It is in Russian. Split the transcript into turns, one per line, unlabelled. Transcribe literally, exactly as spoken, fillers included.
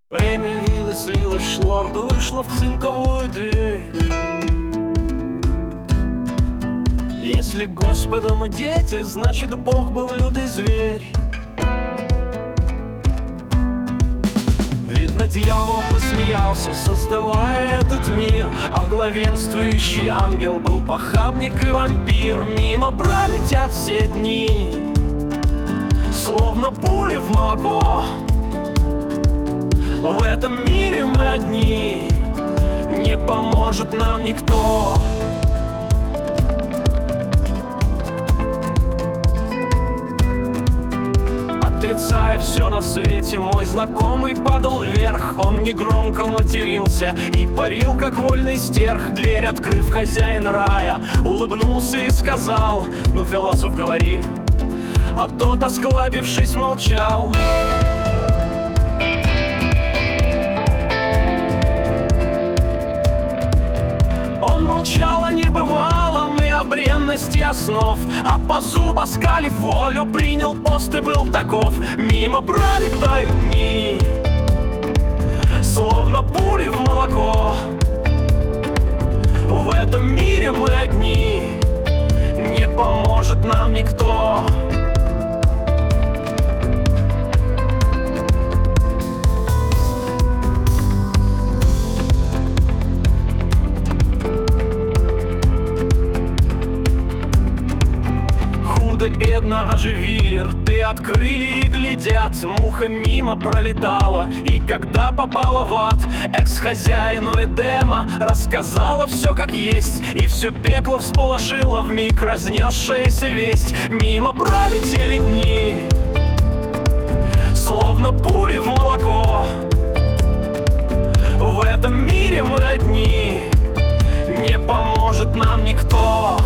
Время вилось, лилось, шло, вышло в цинковую дверь. Если Господом и дети, значит Бог был лютый зверь. Видно, дьявол посмеялся, создавая этот мир, а главенствующий ангел был похабник и вампир. Мимо пролетят все дни, словно пули в молоко. В этом мире мы одни, не поможет нам никто. Отрицая все на свете, мой знакомый падал вверх. Он негромко матерился и парил, как вольный стерх. Дверь открыв, хозяин рая улыбнулся и сказал: ну, философ, говори. А тот, осклабившись, молчал. Он молчал о небывалом и о бренности основ, а по зубу оскалив волю, принял пост и был таков. Мимо пролетают дни, словно пули в молоко. В этом мире мы одни, не поможет нам никто. Бедно оживи, рты открыли и глядят. Муха мимо пролетала, и когда попала в ад, экс-хозяину Эдема рассказала все как есть, и все пекло всполошило вмиг разнесшаяся весть. Мимо пролетели дни, словно пули в молоко. В этом мире мы одни, не поможет нам никто.